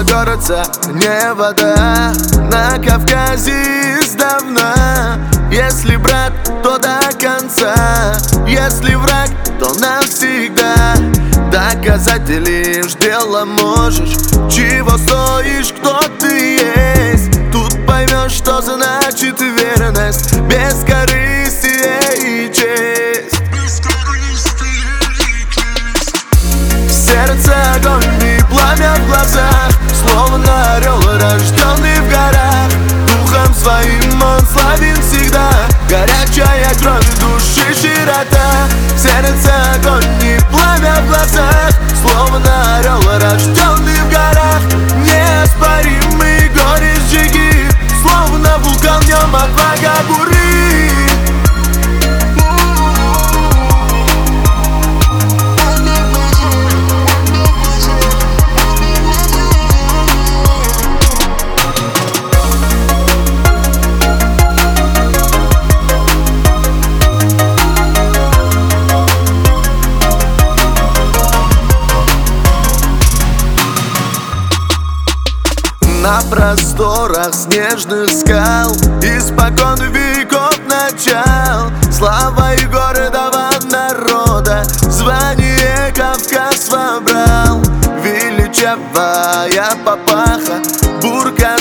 Снова городца, не вода. На Кавказе издавна. Если брат, то до конца. Если враг, то навсегда. Доказать ты лишь дело можешь. Чего стоишь, кто ты есть. Тут поймешь, что значит верность, бескорыстие и честь. Сердце огонь и пламя в глазах, словно орел, рожденный в горах. Духом своим он славен всегда. Горячая кровь души широта. Сердце огонь и пламя в глазах, словно орел, рожденный в горах. Неоспоримый горечь джиги, словно вулкан, в нем отвага бури. На просторах снежных скал, испокон веков начал, слава и города народа, звание Кавказ вобрал. Величавая папаха, бурка